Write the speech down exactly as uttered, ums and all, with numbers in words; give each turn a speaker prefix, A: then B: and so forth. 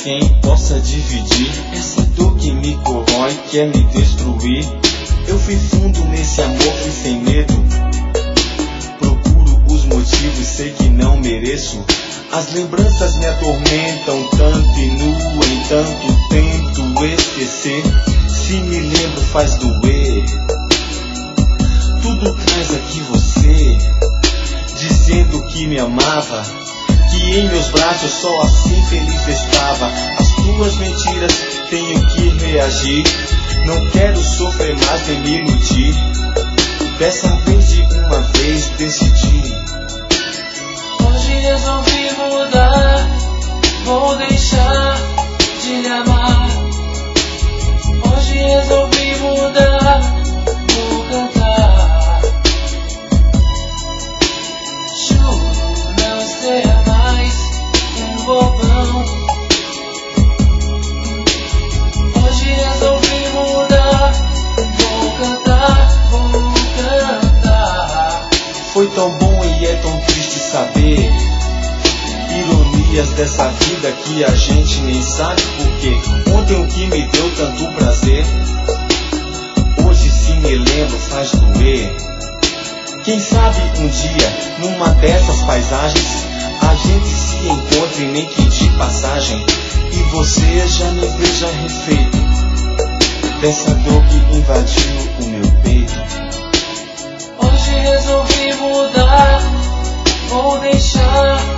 A: quem possa dividir essa dor que me corrói, quer me destruir. Eu fui fundo nesse amor, fui sem medo. Procuro os motivos, sei que não mereço. As lembranças me atormentam tanto e no entanto tento esquecer. Se me lembro faz doer. Tudo traz aqui você, dizendo que me amava, que em meus braços só assim feliz estava. As tuas mentiras tenho que reagir. Não quero sofrer mais nem me iludir. Dessa vez de uma vez decidi.
B: Hoje resolvi mudar, vou deixar de lhe amar. Hoje resolvi mudar, vou cantar. Juro não ser mais um bobão. Hoje resolvi mudar, vou cantar, vou cantar.
A: Foi tão bom e é tão triste saber ironias dessa vida que a gente nem sabe porque ontem o que me deu tanto prazer, hoje se me lembro faz doer. Quem sabe um dia, numa dessas paisagens, a gente se encontre nem que de passagem e você já me veja refeito dessa dor que invadiu o meu peito.
B: Hoje resolvi mudar, vou deixar